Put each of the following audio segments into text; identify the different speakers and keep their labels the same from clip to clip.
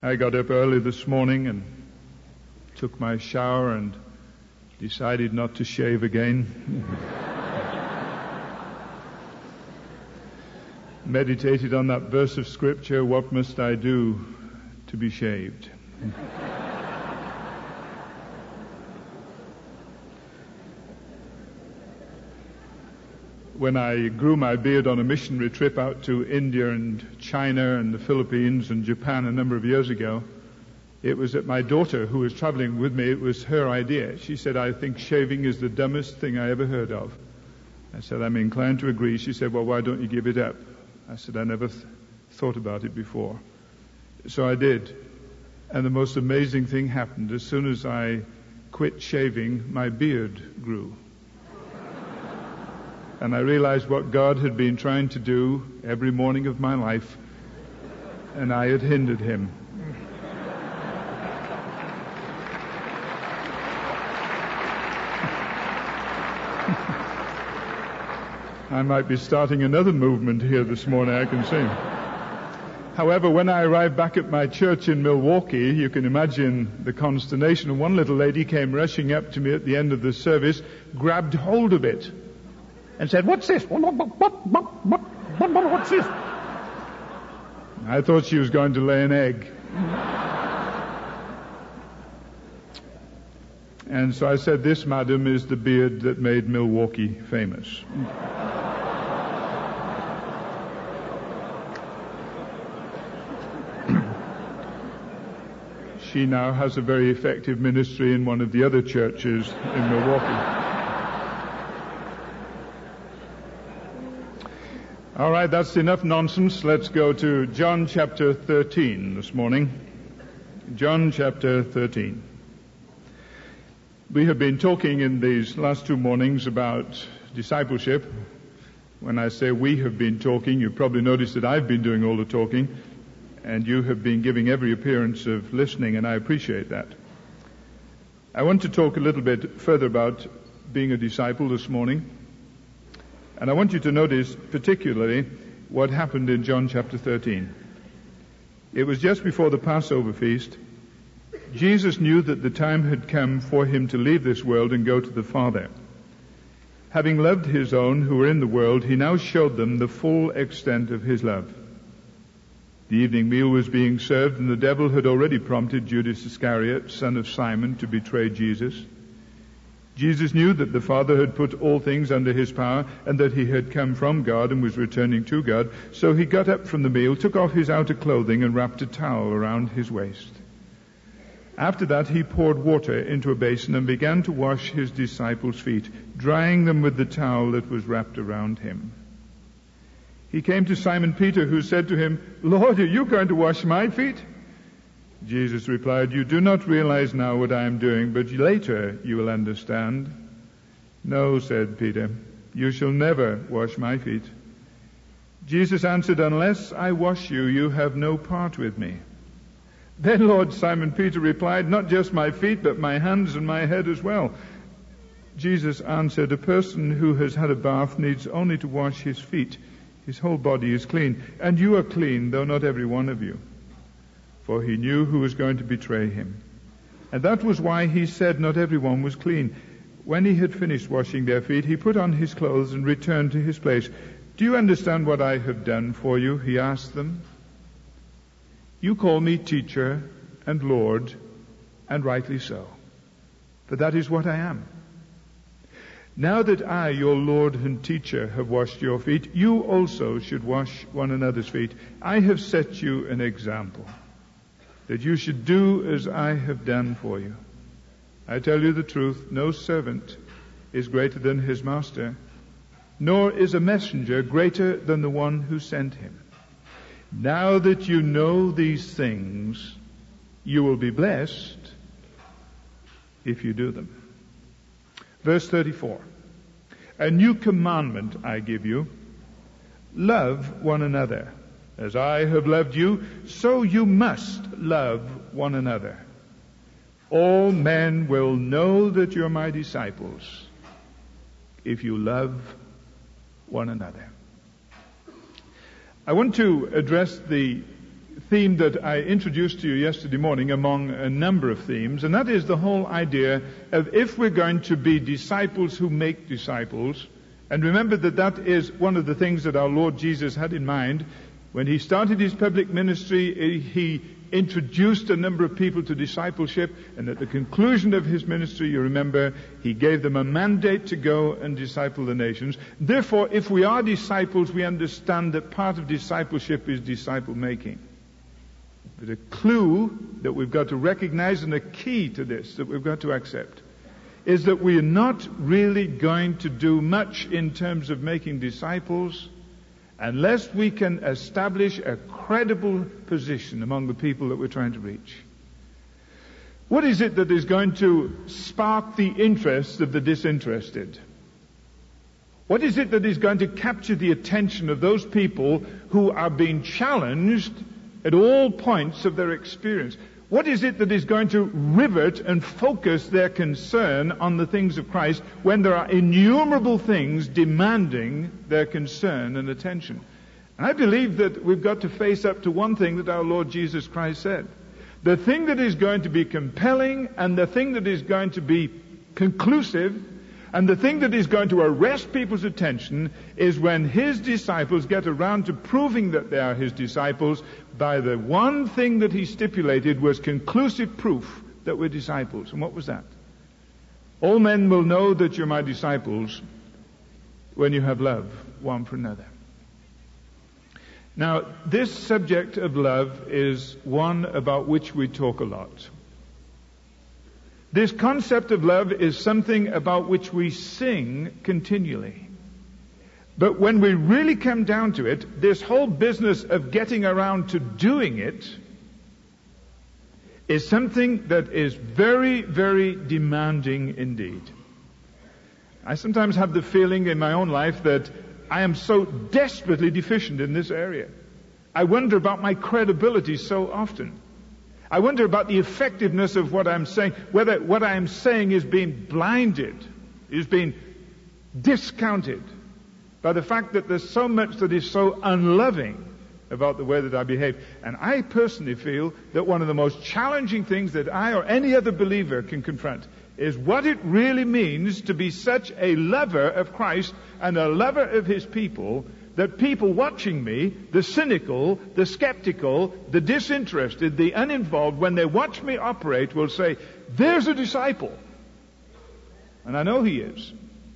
Speaker 1: I got up early this morning and took my shower and decided not to shave again. Meditated on that verse of Scripture, what must I do to be shaved? When I grew my beard on a missionary trip out to India and China and the Philippines and Japan a number of years ago, it was that my daughter, who was traveling with me, it was her idea. She said, "I think shaving is the dumbest thing I ever heard of." I said, "I'm inclined to agree." She said, "Well, why don't you give it up?" I said, "I never thought about it before." So I did. And the most amazing thing happened. As soon as I quit shaving, my beard grew. And I realized what God had been trying to do every morning of my life, and I had hindered him. I might be starting another movement here this morning, I can see. However, when I arrived back at my church in Milwaukee, you can imagine the consternation. And one little lady came rushing up to me at the end of the service, grabbed hold of it, and said, "What's this? What's this?" I thought she was going to lay an egg. And so I said, "This, madam, is the beard that made Milwaukee famous." She now has a very effective ministry in one of the other churches in Milwaukee. All right, that's enough nonsense. Let's go to John chapter 13 this morning. John chapter 13. We have been talking in these last two mornings about discipleship. When I say we have been talking, you've probably noticed that I've been doing all the talking, and you have been giving every appearance of listening, and I appreciate that. I want to talk a little bit further about being a disciple this morning. And I want you to notice particularly what happened in John chapter 13. It was just before the Passover feast. Jesus knew that the time had come for him to leave this world and go to the Father. Having loved his own who were in the world, he now showed them the full extent of his love. The evening meal was being served, and the devil had already prompted Judas Iscariot, son of Simon, to betray Jesus. Jesus knew that the Father had put all things under his power and that he had come from God and was returning to God. So he got up from the meal, took off his outer clothing and wrapped a towel around his waist. After that he poured water into a basin and began to wash his disciples' feet, drying them with the towel that was wrapped around him. He came to Simon Peter, who said to him, "Lord, are you going to wash my feet?" Jesus replied, "You do not realize now what I am doing, but later you will understand." "No," said Peter, "you shall never wash my feet." Jesus answered, "Unless I wash you, you have no part with me." Then Lord, Simon Peter replied, "Not just my feet, but my hands and my head as well." Jesus answered, "A person who has had a bath needs only to wash his feet. His whole body is clean, and you are clean, though not every one of you." For he knew who was going to betray him. And that was why he said not everyone was clean. When he had finished washing their feet, he put on his clothes and returned to his place. "Do you understand what I have done for you?" he asked them. "You call me teacher and Lord, and rightly so, for that is what I am. Now that I, your Lord and teacher, have washed your feet, you also should wash one another's feet. I have set you an example, that you should do as I have done for you. I tell you the truth, no servant is greater than his master, nor is a messenger greater than the one who sent him. Now that you know these things, you will be blessed if you do them." Verse 34. "A new commandment I give you, love one another. As I have loved you, so you must love one another. All men will know that you're my disciples if you love one another." I want to address the theme that I introduced to you yesterday morning among a number of themes, and that is the whole idea of if we're going to be disciples who make disciples. And remember that is one of the things that our Lord Jesus had in mind. When he started his public ministry, he introduced a number of people to discipleship, and at the conclusion of his ministry, you remember, he gave them a mandate to go and disciple the nations. Therefore, if we are disciples, we understand that part of discipleship is disciple making. But a clue that we've got to recognize, and a key to this that we've got to accept, is that we are not really going to do much in terms of making disciples unless we can establish a credible position among the people that we're trying to reach. What is it that is going to spark the interest of the disinterested? What is it that is going to capture the attention of those people who are being challenged at all points of their experience? What is it that is going to rivet and focus their concern on the things of Christ when there are innumerable things demanding their concern and attention? And I believe that we've got to face up to one thing that our Lord Jesus Christ said. The thing that is going to be compelling, and the thing that is going to be conclusive, and the thing that is going to arrest people's attention is when his disciples get around to proving that they are his disciples by the one thing that he stipulated was conclusive proof that we're disciples. And what was that? All men will know that you're my disciples when you have love one for another. Now, this subject of love is one about which we talk a lot. This concept of love is something about which we sing continually. But when we really come down to it, this whole business of getting around to doing it is something that is very, very demanding indeed. I sometimes have the feeling in my own life that I am so desperately deficient in this area. I wonder about my credibility so often. I wonder about the effectiveness of what I'm saying, whether what I'm saying is being blinded, is being discounted by the fact that there's so much that is so unloving about the way that I behave. And I personally feel that one of the most challenging things that I or any other believer can confront is what it really means to be such a lover of Christ and a lover of his people that people watching me, the cynical, the skeptical, the disinterested, the uninvolved, when they watch me operate, will say, there's a disciple. And I know he is.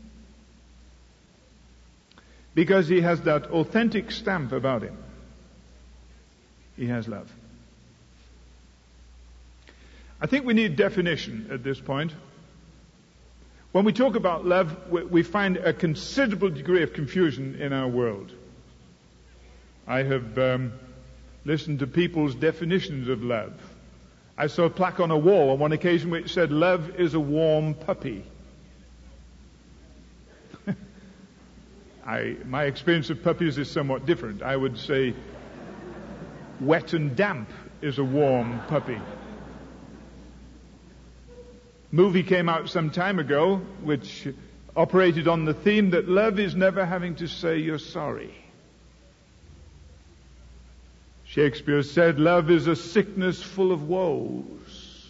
Speaker 1: Because he has that authentic stamp about him. He has love. I think we need definition at this point. When we talk about love, we find a considerable degree of confusion in our world. I have listened to people's definitions of love. I saw a plaque on a wall on one occasion which said, "Love is a warm puppy." My experience of puppies is somewhat different. I would say wet and damp is a warm puppy. Movie came out some time ago which operated on the theme that love is never having to say you're sorry. Shakespeare said love is a sickness full of woes.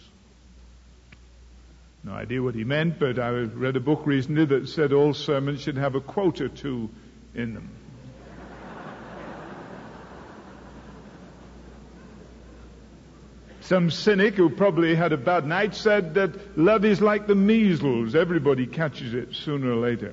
Speaker 1: No idea what he meant, but I read a book recently that said all sermons should have a quote or two in them. Some cynic who probably had a bad night said that love is like the measles. Everybody catches it sooner or later.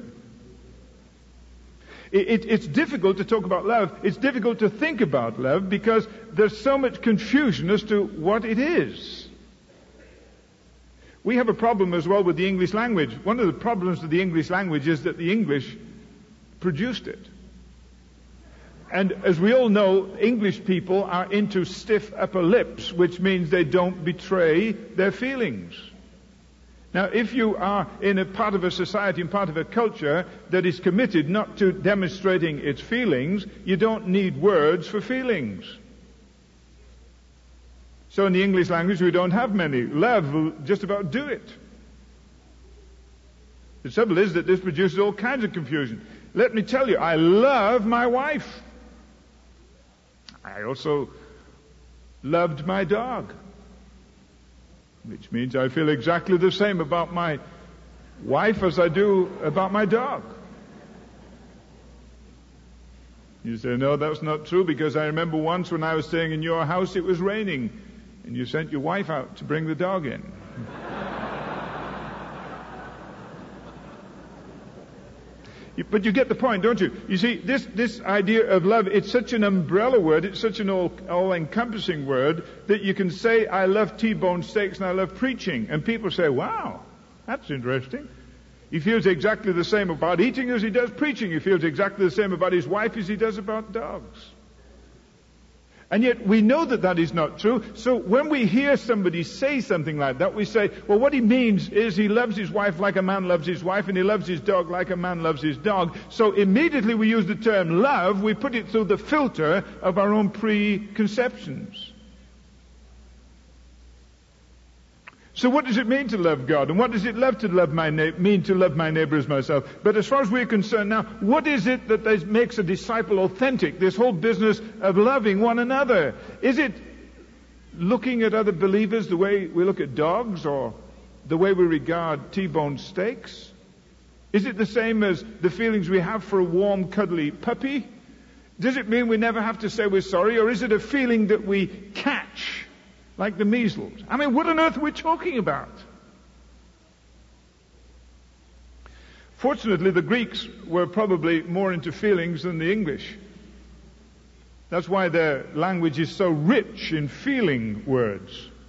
Speaker 1: It's difficult to talk about love. It's difficult to think about love because there's so much confusion as to what it is. We have a problem as well with the English language. One of the problems with the English language is that the English produced it. And as we all know, English people are into stiff upper lips, which means they don't betray their feelings. Now, if you are in a part of a society and part of a culture that is committed not to demonstrating its feelings, you don't need words for feelings. So in the English language, we don't have many. Love will just about do it. The trouble is that this produces all kinds of confusion. Let me tell you, I love my wife. I also loved my dog. Which means I feel exactly the same about my wife as I do about my dog. You say, no, that's not true, because I remember once when I was staying in your house, it was raining, and you sent your wife out to bring the dog in. But you get the point, don't you? You see, this idea of love, it's such an umbrella word, it's such an all-encompassing word, that you can say, I love T-bone steaks and I love preaching. And people say, wow, that's interesting. He feels exactly the same about eating as he does preaching. He feels exactly the same about his wife as he does about dogs. And yet we know that that is not true. So when we hear somebody say something like that, we say, well, what he means is he loves his wife like a man loves his wife, and he loves his dog like a man loves his dog. So immediately we use the term love, we put it through the filter of our own preconceptions. So what does it mean to love God? And what does it mean to love my neighbor as myself? But as far as we're concerned now, what is it that makes a disciple authentic? This whole business of loving one another. Is it looking at other believers the way we look at dogs, or the way we regard T-bone steaks? Is it the same as the feelings we have for a warm, cuddly puppy? Does it mean we never have to say we're sorry? Or is it a feeling that we catch? Like the measles. I mean, what on earth are we talking about? Fortunately, the Greeks were probably more into feelings than the English. That's why their language is so rich in feeling words.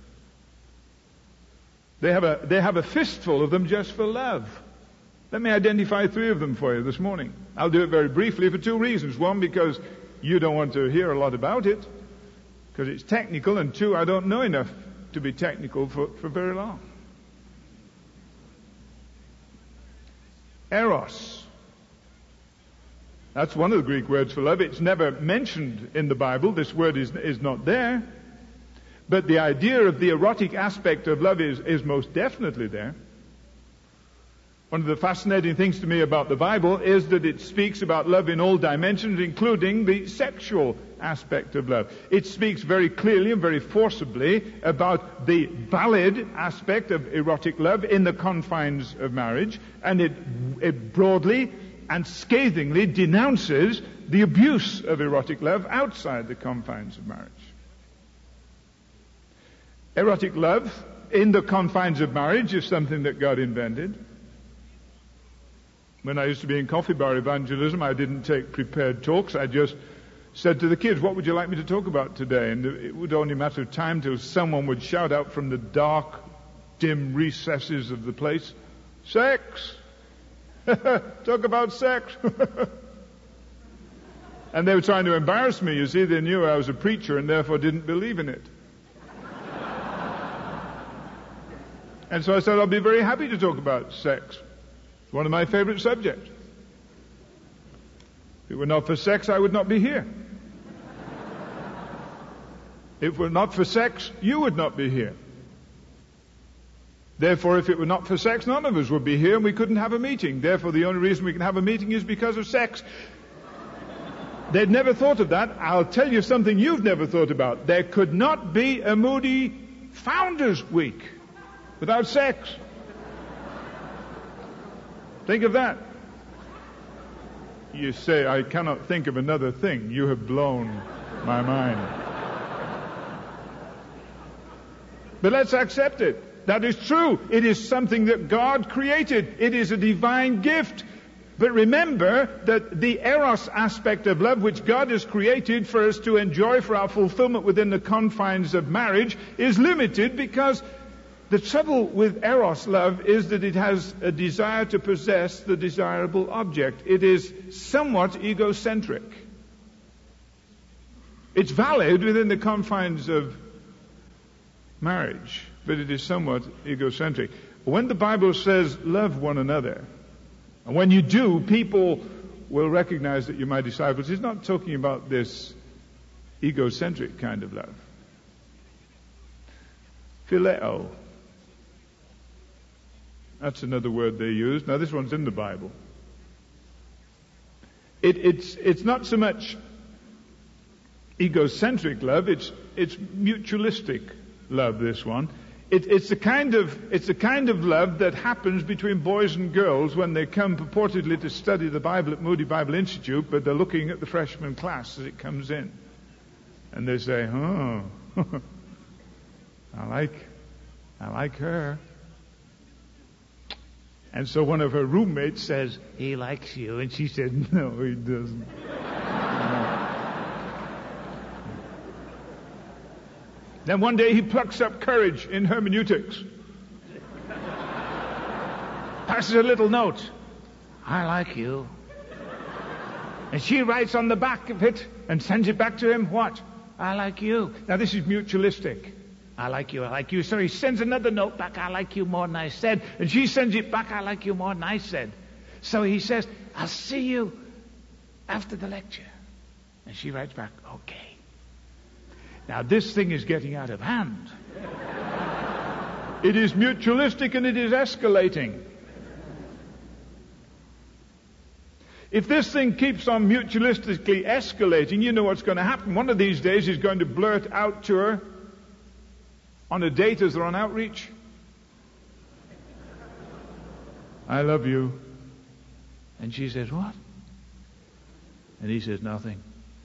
Speaker 1: They have a fistful of them just for love. Let me identify 3 of them for you this morning. I'll do it very briefly for 2 reasons. 1, because you don't want to hear a lot about it, because it's technical, and 2, I don't know enough to be technical for very long. Eros. That's one of the Greek words for love. It's never mentioned in the Bible. This word is not there. But the idea of the erotic aspect of love is most definitely there. One of the fascinating things to me about the Bible is that it speaks about love in all dimensions, including the sexual aspect of love. It speaks very clearly and very forcibly about the valid aspect of erotic love in the confines of marriage, and it broadly and scathingly denounces the abuse of erotic love outside the confines of marriage. Erotic love in the confines of marriage is something that God invented. When I used to be in coffee bar evangelism, I didn't take prepared talks. I just said to the kids, what would you like me to talk about today? And it would only matter of time till someone would shout out from the dark, dim recesses of the place, sex! Talk about sex! And they were trying to embarrass me. You see, they knew I was a preacher and therefore didn't believe in it. And so I said, I'll be very happy to talk about sex. One of my favorite subjects. If it were not for sex, I would not be here. If it were not for sex, you would not be here. Therefore, if it were not for sex, none of us would be here and we couldn't have a meeting. Therefore, the only reason we can have a meeting is because of sex. They'd never thought of that. I'll tell you something you've never thought about. There could not be a Moody Founders Week without sex. Think of that. You say, I cannot think of another thing. You have blown my mind. But let's accept it. That is true. It is something that God created. It is a divine gift. But remember that the eros aspect of love, which God has created for us to enjoy for our fulfillment within the confines of marriage, is limited, because the trouble with eros love is that it has a desire to possess the desirable object. It is somewhat egocentric. It's valid within the confines of marriage, but it is somewhat egocentric. When the Bible says love one another, and when you do, people will recognize that you're my disciples, it's not talking about this egocentric kind of love. Phileo. That's another word they use. Now this one's in the Bible. It's not so much egocentric love. It's mutualistic love, this one. It's the kind of love that happens between boys and girls when they come purportedly to study the Bible at Moody Bible Institute, but they're looking at the freshman class as it comes in. And they say, oh, I like her. And so one of her roommates says, he likes you. And she said, no, he doesn't. Then one day he plucks up courage in hermeneutics. Passes a little note. I like you. And she writes on the back of it and sends it back to him. What? I like you. Now this is mutualistic. I like you, I like you. So he sends another note back. I like you more than I said. And she sends it back. I like you more than I said. So he says, I'll see you after the lecture. And she writes back, okay. Now this thing is getting out of hand. It is mutualistic and it is escalating. If this thing keeps on mutualistically escalating, you know what's going to happen. One of these days he's going to blurt out to her on a date as they're on outreach, I love you. And she says, what? And he says, nothing.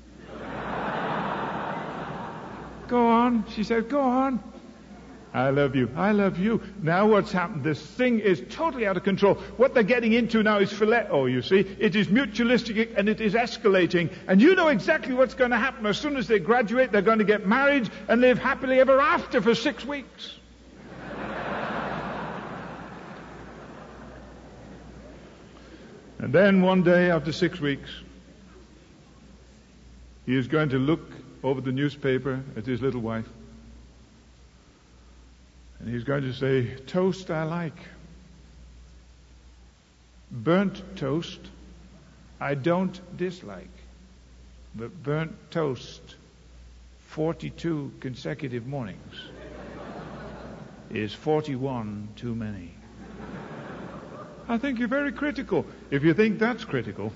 Speaker 1: Go on. She said, go on. I love you. I love you. Now what's happened? This thing is totally out of control. What they're getting into now is phileo, you see. It is mutualistic and it is escalating. And you know exactly what's going to happen. As soon as they graduate, they're going to get married and live happily ever after for 6 weeks. And then one day after 6 weeks, he is going to look over the newspaper at his little wife. And he's going to say, toast I like. Burnt toast I don't dislike. But burnt toast 42 consecutive mornings is 41 too many. I think you're very critical. If you think that's critical,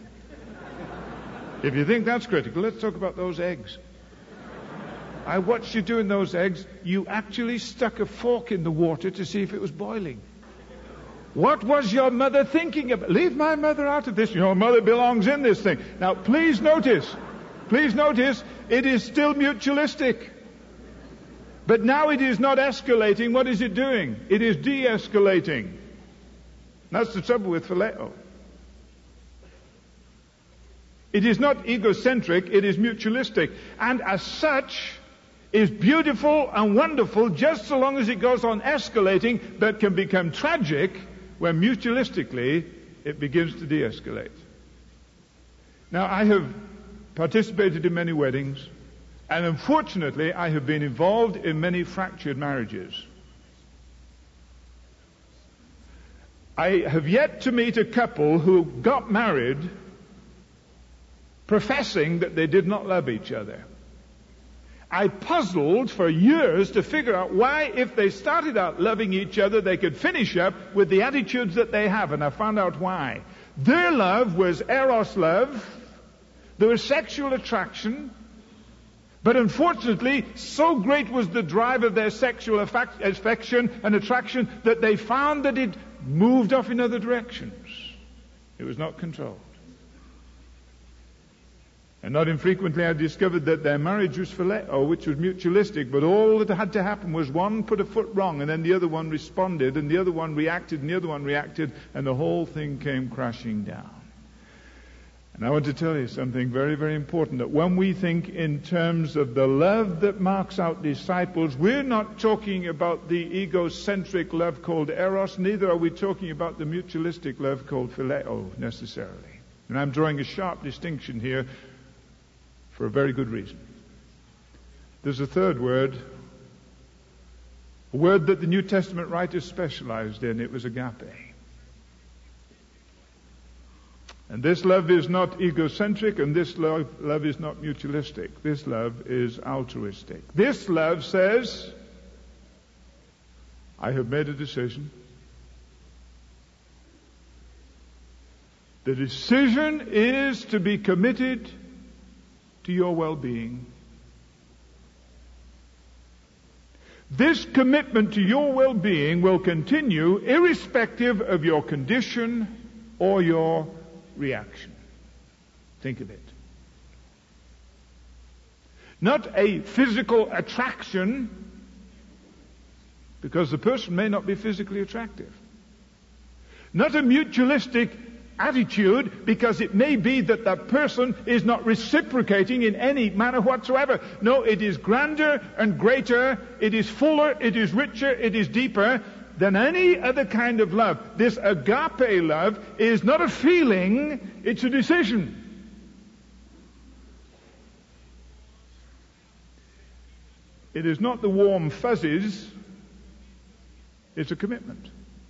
Speaker 1: let's talk about those eggs. I watched you doing those eggs. You actually stuck a fork in the water to see if it was boiling. What was your mother thinking about? Leave my mother out of this. Your mother belongs in this thing. Now, please notice, it is still mutualistic. But now it is not escalating. What is it doing? It is de-escalating. That's the trouble with phileo. It is not egocentric, it is mutualistic. And as such, is beautiful and wonderful just so long as it goes on escalating, but can become tragic when mutualistically it begins to de-escalate. Now, I have participated in many weddings, and unfortunately I have been involved in many fractured marriages. I have yet to meet a couple who got married professing that they did not love each other. I puzzled for years to figure out why, if they started out loving each other, they could finish up with the attitudes that they have, and I found out why. Their love was eros love. There was sexual attraction, but unfortunately, so great was the drive of their sexual affection and attraction that they found that it moved off in other directions. It was not controlled. And not infrequently I discovered that their marriage was phileo, which was mutualistic, but all that had to happen was one put a foot wrong, and then the other one responded, and the other one reacted, and the other one reacted, and the whole thing came crashing down. And I want to tell you something very, very important, that when we think in terms of the love that marks out disciples, we're not talking about the egocentric love called eros, neither are we talking about the mutualistic love called phileo necessarily. And I'm drawing a sharp distinction here for a very good reason. There's a third word, a word that the New Testament writers specialized in. It was agape. And this love is not egocentric, and this love is not mutualistic. This love is altruistic. This love says, I have made a decision. The decision is to be committed to your well-being, This commitment to your well-being will continue irrespective of your condition or your reaction. Think of it. Not a physical attraction, because the person may not be physically attractive. Not a mutualistic attitude, because it may be that that person is not reciprocating in any manner whatsoever. No, it is grander and greater, it is fuller, it is richer, it is deeper than any other kind of love. This agape love is not a feeling, it's a decision. It is not the warm fuzzies, it's a commitment.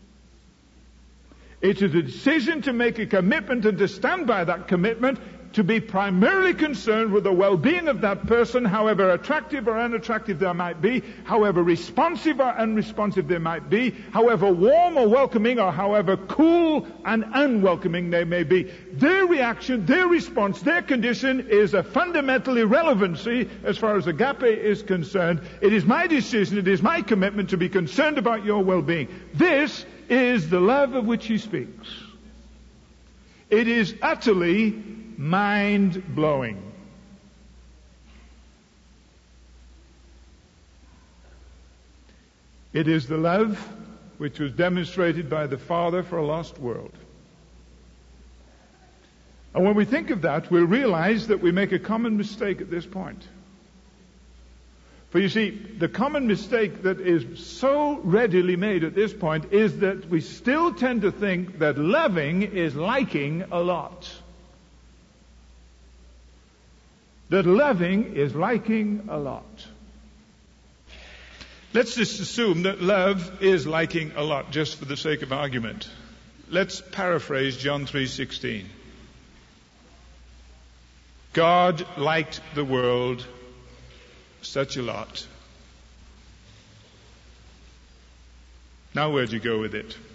Speaker 1: It is a decision to make a commitment and to stand by that commitment, to be primarily concerned with the well-being of that person, however attractive or unattractive they might be, however responsive or unresponsive they might be, however warm or welcoming or however cool and unwelcoming they may be. Their reaction, their response, their condition is a fundamental irrelevancy as far as agape is concerned. It is my decision, it is my commitment to be concerned about your well-being. This is the love of which he speaks. It is utterly mind-blowing. It is the love which was demonstrated by the Father for a lost world. And when we think of that, we'll realize that we make a common mistake at this point. For you see, the common mistake that is so readily made at this point is that we still tend to think that loving is liking a lot. That loving is liking a lot. Let's just assume that love is liking a lot, just for the sake of argument. Let's paraphrase John 3:16. God liked the world such a lot. Now where'd you go with it?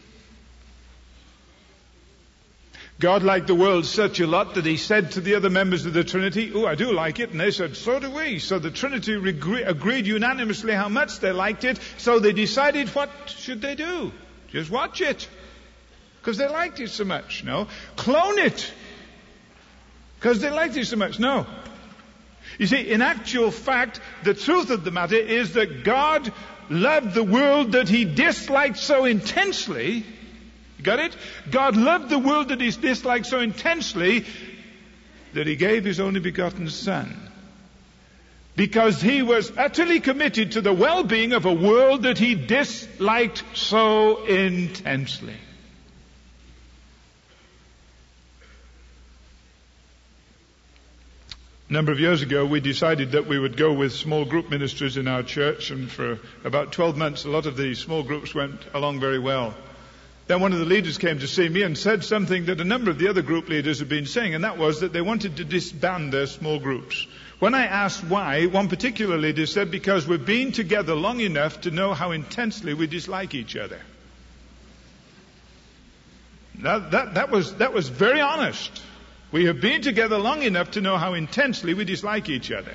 Speaker 1: God liked the world such a lot that he said to the other members of the Trinity, "Oh, I do like it." And they said, "So do we." So the Trinity agreed unanimously how much they liked it. So they decided, what should they do? Just watch it, because they liked it so much. No. Clone it, because they liked it so much. No. You see, in actual fact, the truth of the matter is that God loved the world that he disliked so intensely. You got it? God loved the world that he disliked so intensely that he gave his only begotten Son. Because he was utterly committed to the well-being of a world that he disliked so intensely. A number of years ago, we decided that we would go with small group ministries in our church, and for about 12 months, a lot of the small groups went along very well. Then one of the leaders came to see me and said something that a number of the other group leaders had been saying, and that was that they wanted to disband their small groups. When I asked why, one particular leader said, "Because we've been together long enough to know how intensely we dislike each other." Now, that was very honest. We have been together long enough to know how intensely we dislike each other.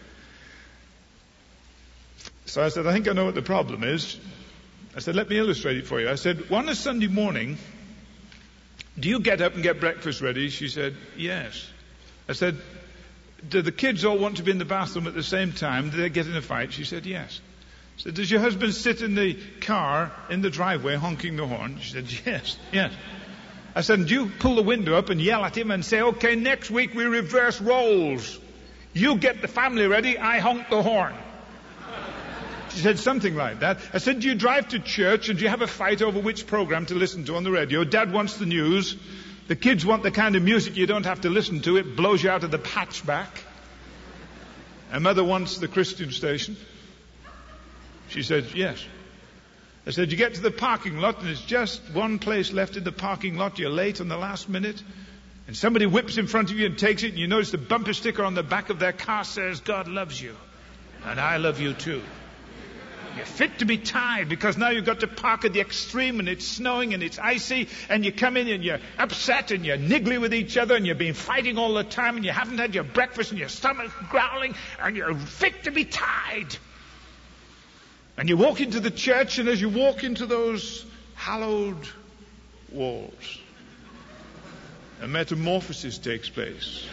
Speaker 1: So I said, "I think I know what the problem is." I said, "Let me illustrate it for you." I said, "On a Sunday morning, do you get up and get breakfast ready?" She said, "Yes." I said, "Do the kids all want to be in the bathroom at the same time? Do they get in a fight?" She said, "Yes." I said, "Does your husband sit in the car in the driveway honking the horn?" She said, "Yes, yes." I said, "Do you pull the window up and yell at him and say, 'Okay, next week we reverse roles. You get the family ready, I honk the horn'?" She said something like that. I said, "Do you drive to church and do you have a fight over which program to listen to on the radio? Dad wants the news. The kids want the kind of music you don't have to listen to. It blows you out of the patchback. And Mother wants the Christian station." She said, "Yes." I said, "You get to the parking lot and there's just one place left in the parking lot. You're late on the last minute. And somebody whips in front of you and takes it, and you notice the bumper sticker on the back of their car says, 'God loves you. And I love you too.' You're fit to be tied because now you've got to park at the extreme and it's snowing and it's icy and you come in and you're upset and you're niggly with each other and you've been fighting all the time and you haven't had your breakfast and your stomach's growling and you're fit to be tied." And you walk into the church, and as you walk into those hallowed walls, a metamorphosis takes place.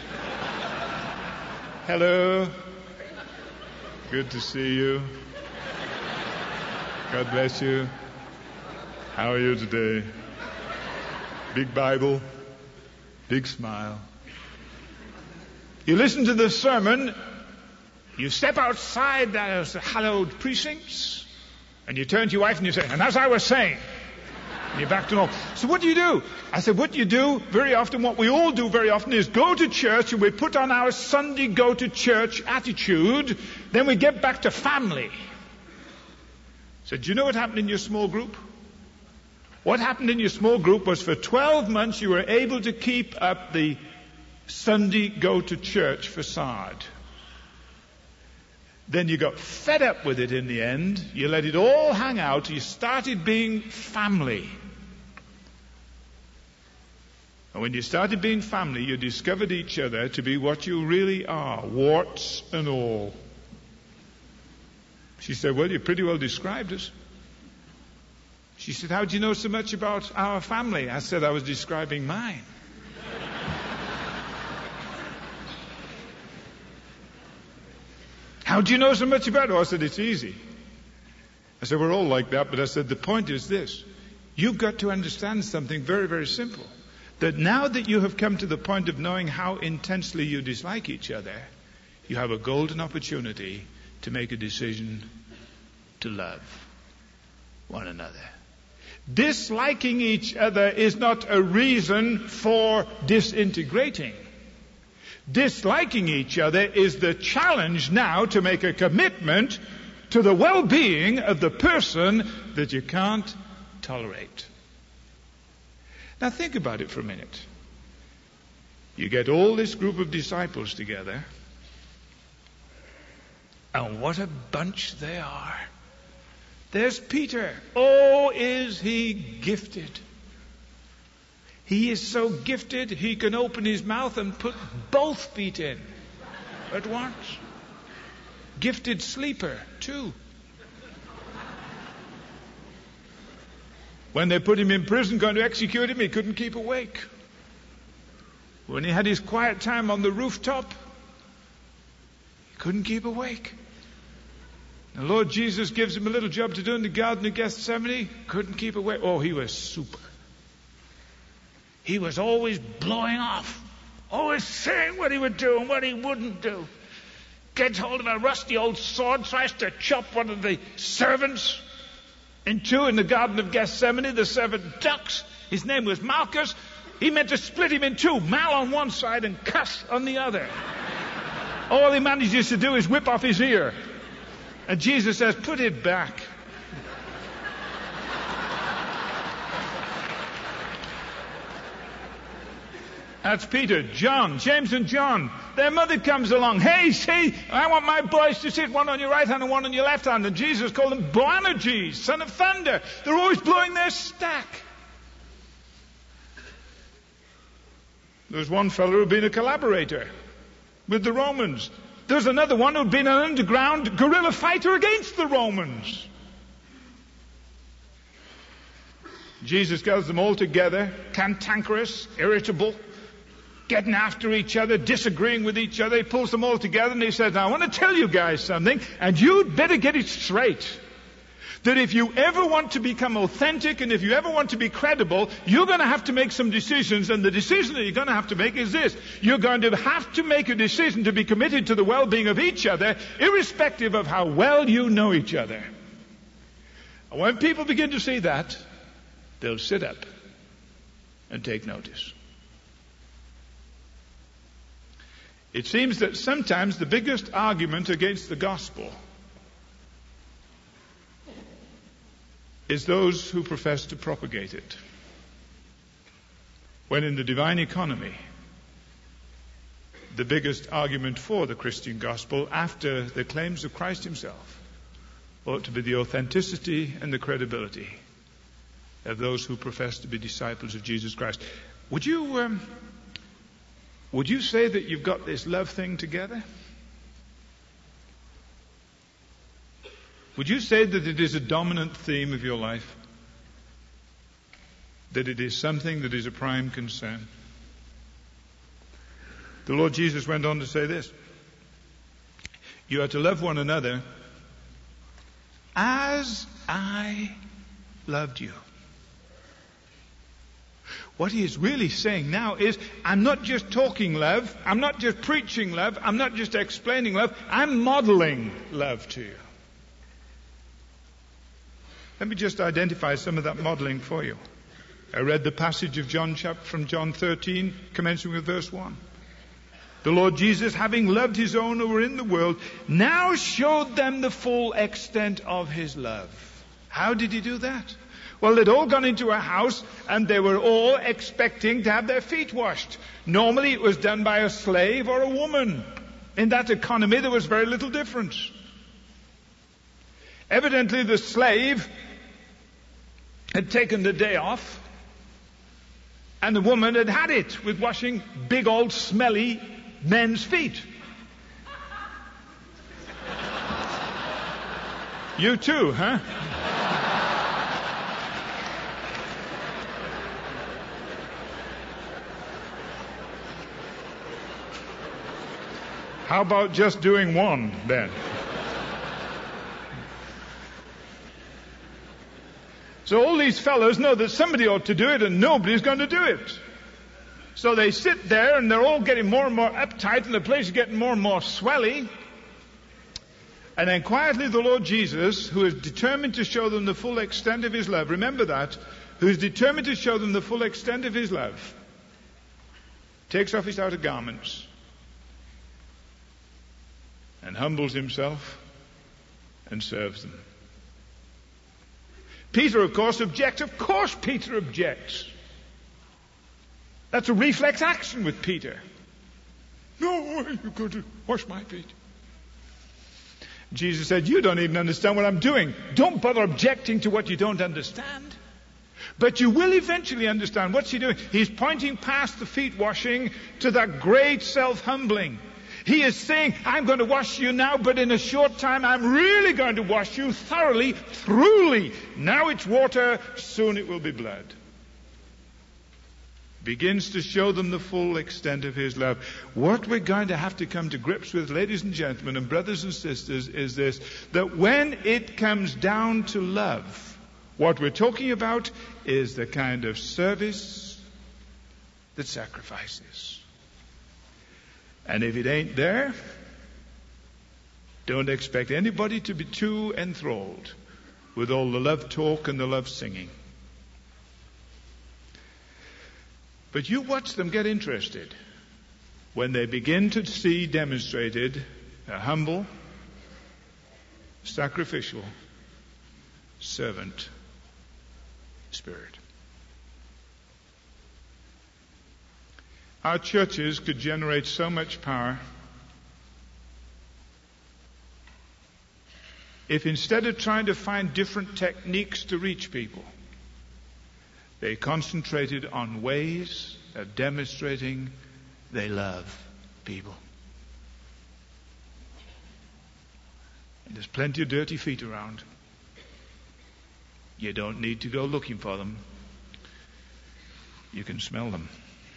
Speaker 1: Hello. Good to see you. God bless you. How are you today? Big Bible, big smile. You listen to the sermon, you step outside those hallowed precincts, and you turn to your wife and you say, and as I was saying, and you're back to normal. So what do? I said, what you do very often, what we all do very often, is go to church and we put on our Sunday go-to-church attitude, then we get back to family. So do you know what happened in your small group? What happened in your small group was for 12 months you were able to keep up the Sunday go-to-church facade. Then you got fed up with it in the end. You let it all hang out. You started being family. And when you started being family, you discovered each other to be what you really are, warts and all. She said, well, you pretty well described us. She said, how do you know so much about our family? I said, I was describing mine. How do you know so much about it? I said, it's easy. I said, we're all like that, but I said, the point is this. You've got to understand something very, very simple. That now that you have come to the point of knowing how intensely you dislike each other, you have a golden opportunity to make a decision to love one another. Disliking each other is not a reason for disintegrating. Disliking each other is the challenge now to make a commitment to the well-being of the person that you can't tolerate. Now think about it for a minute. You get all this group of disciples together, and what a bunch they are. There's Peter. Oh, is he gifted. He is so gifted, he can open his mouth and put both feet in at once. Gifted sleeper, too. When they put him in prison, going to execute him, he couldn't keep awake. When he had his quiet time on the rooftop, he couldn't keep awake. The Lord Jesus gives him a little job to do in the Garden of Gethsemane, couldn't keep awake. Oh, he was super. He was always blowing off, always saying what he would do and what he wouldn't do. Gets hold of a rusty old sword, tries to chop one of the servants in two in the Garden of Gethsemane. The servant ducks. His name was Malchus. He meant to split him in two, Mal on one side and Cuss on the other. All he manages to do is whip off his ear. And Jesus says, put it back. That's Peter, John, James and John. Their mother comes along. Hey, see, I want my boys to sit one on your right hand and one on your left hand. And Jesus called them Boanerges, son of thunder. They're always blowing their stack. There was one fellow who had been a collaborator with the Romans. There was another one who had been an underground guerrilla fighter against the Romans. Jesus gathers them all together, cantankerous, irritable, getting after each other, disagreeing with each other. He pulls them all together and he says, now I want to tell you guys something, and you'd better get it straight. That if you ever want to become authentic and if you ever want to be credible, you're going to have to make some decisions, and the decision that you're going to have to make is this. You're going to have to make a decision to be committed to the well-being of each other, irrespective of how well you know each other. And when people begin to see that, they'll sit up and take notice. It seems that sometimes the biggest argument against the gospel is those who profess to propagate it. When in the divine economy, the biggest argument for the Christian gospel, after the claims of Christ himself, ought to be the authenticity and the credibility of those who profess to be disciples of Jesus Christ. Would you say that you've got this love thing together? Would you say that it is a dominant theme of your life? That it is something that is a prime concern? The Lord Jesus went on to say this: you are to love one another as I loved you. What he is really saying now is, I'm not just talking love, I'm not just preaching love, I'm not just explaining love, I'm modeling love to you. Let me just identify some of that modeling for you. I read the passage of from John 13, commencing with verse 1. The Lord Jesus, having loved his own who were in the world, now showed them the full extent of his love. How did he do that? Well, they'd all gone into a house and they were all expecting to have their feet washed. Normally it was done by a slave or a woman. In that economy there was very little difference. Evidently the slave had taken the day off, and the woman had had it with washing big old smelly men's feet. You too, huh? How about just doing one then? So all these fellows know that somebody ought to do it and nobody's going to do it. So they sit there and they're all getting more and more uptight and the place is getting more and more swelly. And then quietly the Lord Jesus, who is determined to show them the full extent of his love, remember that, who is determined to show them the full extent of his love, takes off his outer garments and humbles himself and serves them. Peter, of course, objects. Of course Peter objects. That's a reflex action with Peter. No, you're going to wash my feet. Jesus said, you don't even understand what I'm doing. Don't bother objecting to what you don't understand. But you will eventually understand. What's he doing? He's pointing past the feet washing to that great self-humbling. He is saying, I'm going to wash you now, but in a short time I'm really going to wash you thoroughly, truly. Now it's water, soon it will be blood. Begins to show them the full extent of his love. What we're going to have to come to grips with, ladies and gentlemen and brothers and sisters, is this: that when it comes down to love, what we're talking about is the kind of service that sacrifices. And if it ain't there, don't expect anybody to be too enthralled with all the love talk and the love singing. But you watch them get interested when they begin to see demonstrated a humble, sacrificial, servant spirit. Our churches could generate so much power if instead of trying to find different techniques to reach people, they concentrated on ways of demonstrating they love people. And there's plenty of dirty feet around. You don't need to go looking for them. You can smell them.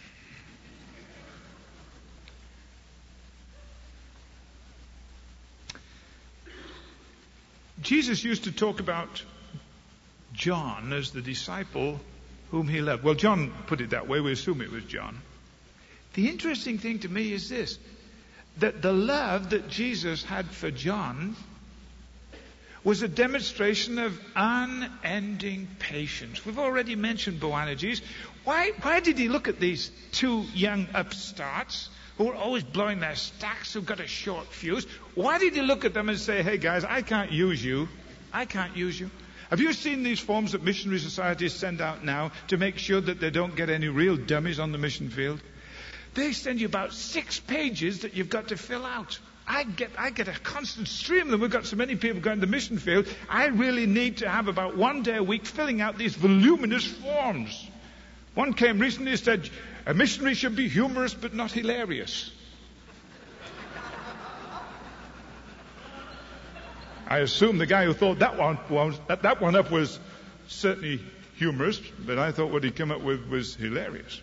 Speaker 1: Jesus used to talk about John as the disciple whom he loved. Well, John put it that way. We assume it was John. The interesting thing to me is this, that the love that Jesus had for John was a demonstration of unending patience. We've already mentioned Boanerges. Why did he look at these two young upstarts who are always blowing their stacks, who've got a short fuse? Why did he look at them and say, hey guys, I can't use you. I can't use you. Have you seen these forms that missionary societies send out now to make sure that they don't get any real dummies on the mission field? They send you about 6 pages that you've got to fill out. I get a constant stream of them. We've got so many people going to the mission field. I really need to have about 1 day a week filling out these voluminous forms. One came recently and said, a missionary should be humorous but not hilarious. I assume the guy who thought that one up was certainly humorous, but I thought what he came up with was hilarious.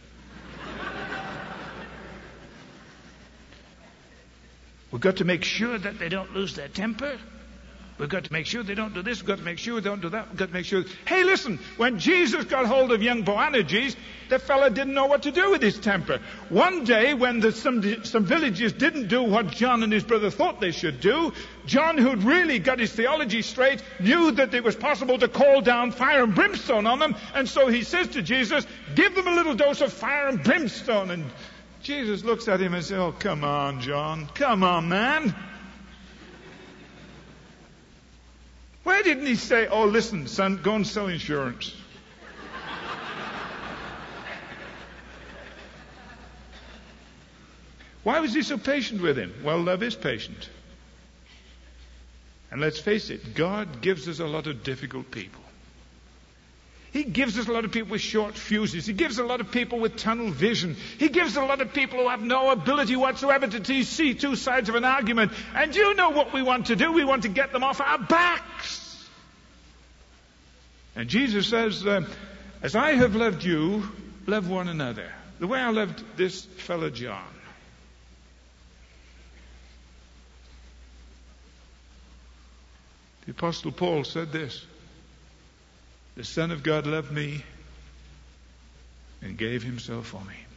Speaker 1: We've got to make sure that they don't lose their temper. We've got to make sure they don't do this. We've got to make sure they don't do that. We've got to make sure. Hey, listen, when Jesus got hold of young Boanerges, the fella didn't know what to do with his temper. One day, when some villagers didn't do what John and his brother thought they should do, John, who'd really got his theology straight, knew that it was possible to call down fire and brimstone on them. And so he says to Jesus, give them a little dose of fire and brimstone. And Jesus looks at him and says, oh, come on, John. Come on, man. Why didn't he say, oh, listen, son, go and sell insurance? Why was he so patient with him? Well, love is patient. And let's face it, God gives us a lot of difficult people. He gives us a lot of people with short fuses. He gives a lot of people with tunnel vision. He gives a lot of people who have no ability whatsoever to see two sides of an argument. And you know what we want to do? We want to get them off our backs. And Jesus says, as I have loved you, love one another. The way I loved this fellow John. The Apostle Paul said this. The Son of God loved me and gave himself for me.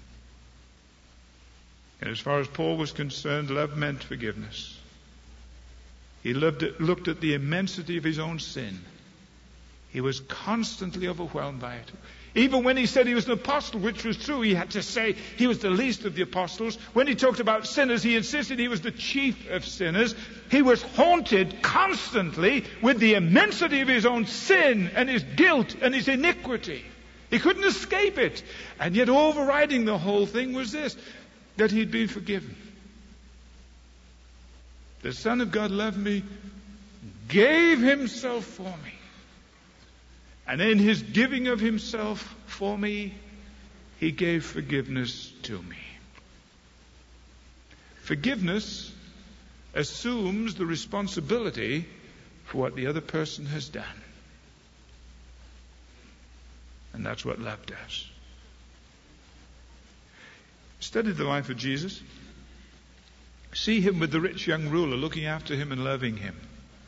Speaker 1: And as far as Paul was concerned, love meant forgiveness. He looked at the immensity of his own sin. He was constantly overwhelmed by it. Even when he said he was an apostle, which was true, he had to say he was the least of the apostles. When he talked about sinners, he insisted he was the chief of sinners. He was haunted constantly with the immensity of his own sin and his guilt and his iniquity. He couldn't escape it. And yet overriding the whole thing was this, that he'd been forgiven. The Son of God loved me, gave himself for me. And in his giving of himself for me, he gave forgiveness to me. Forgiveness assumes the responsibility for what the other person has done. And that's what love does. Study the life of Jesus. See him with the rich young ruler looking after him and loving him.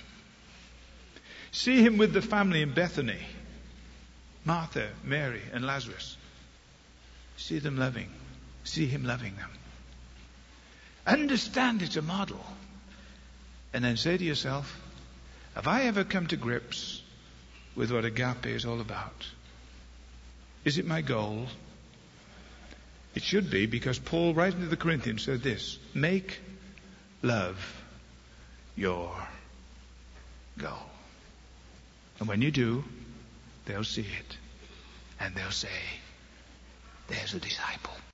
Speaker 1: See him with the family in Bethany. Martha, Mary, and Lazarus. See them loving. See him loving them. Understand it's a model. And then say to yourself, have I ever come to grips with what agape is all about? Is it my goal? It should be, because Paul, writing to the Corinthians, said this, make love your goal. And when you do, they'll see it. And they'll say, there's a disciple.